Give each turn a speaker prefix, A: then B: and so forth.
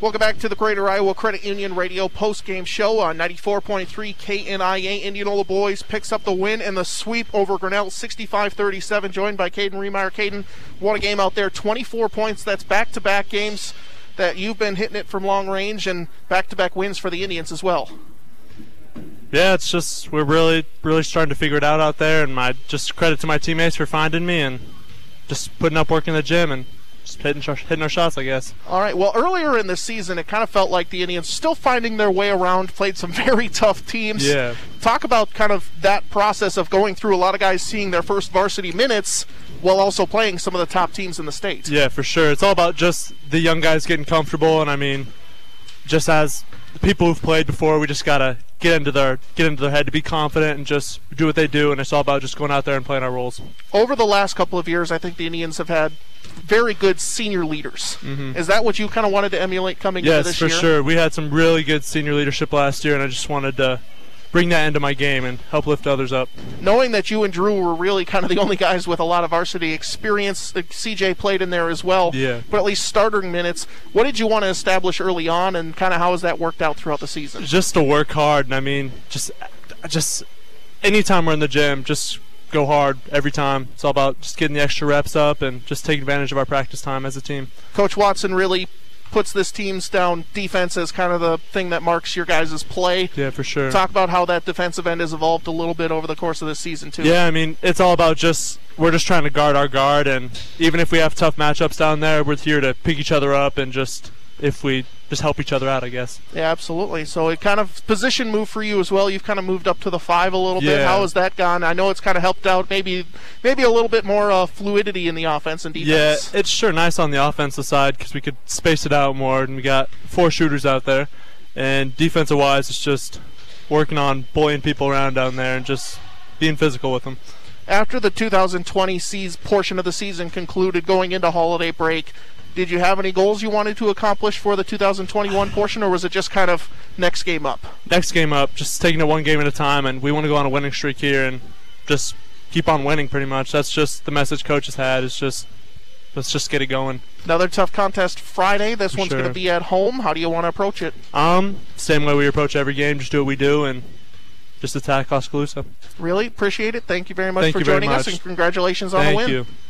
A: Welcome back to the Greater Iowa Credit Union Radio post-game show on 94.3 KNIA. Indianola boys picks up the win and the sweep over Grinnell, 65-37, joined by Caden Remeyer. Caden, won a game out there, 24 points. That's back-to-back games that you've been hitting it from long range, and back-to-back wins for the Indians as well.
B: Yeah, it's just we're really starting to figure it out there, and just credit to my teammates for finding me and just putting up work in the gym and just hitting our shots, I guess.
A: All right, well, earlier in the season, it kind of felt like the Indians still finding their way around, played some very tough teams.
B: Yeah.
A: Talk about kind of that process of going through a lot of guys seeing their first varsity minutes while also playing some of the top teams in the state.
B: Yeah, for sure. It's all about just the young guys getting comfortable, and I mean, just as the people who've played before, we just got to get into their head to be confident and just do what they do, and it's all about just going out there and playing our roles. Over
A: the last couple of years, I think the Indians have had very good senior leaders.
B: Mm-hmm.
A: Is that what you kind of wanted to emulate coming into this year?
B: Yes, for sure. We had some really good senior leadership last year, and I just wanted to bring that into my game and help lift others up.
A: Knowing that you and Drew were really kind of the only guys with a lot of varsity experience, CJ played in there as well,
B: yeah,
A: but at least starting minutes, what did you want to establish early on, and kind of how has that worked out throughout the season?
B: Just to work hard, and I mean, just anytime we're in the gym, just go hard every time. It's all about just getting the extra reps up and just taking advantage of our practice time as a team.
A: Coach Watson really puts this team's down defense as kind of the thing that marks your guys' play.
B: Yeah, for sure.
A: Talk about how that defensive end has evolved a little bit over the course of this season, too.
B: Yeah, I mean, it's all about we're just trying to guard our guard, and even if we have tough matchups down there, we're here to pick each other up and just help each other out, I guess.
A: Yeah, absolutely. So it kind of position move for you as well. You've kind of moved up to the 5 a little bit. How has that gone? I know it's kind of helped out maybe a little bit more fluidity in the offense and defense.
B: Yeah, it's sure nice on the offensive side because we could space it out more, and we got 4 shooters out there. And defensive-wise, it's just working on bullying people around down there and just being physical with them.
A: After the 2020 portion of the season concluded going into holiday break, did you have any goals you wanted to accomplish for the 2021 portion, or was it just kind of next game up?
B: Next game up, just taking it one game at a time, and we want to go on a winning streak here and just keep on winning pretty much. That's just the message coach has had. It's just, let's just get it going.
A: Another tough contest Friday. This one's going to be at home. How do you want to approach it?
B: Same way we approach every game, just do what we do and just attack Oskaloosa.
A: Really appreciate it. Thank you very much for joining us, and congratulations on the win.
B: Thank you.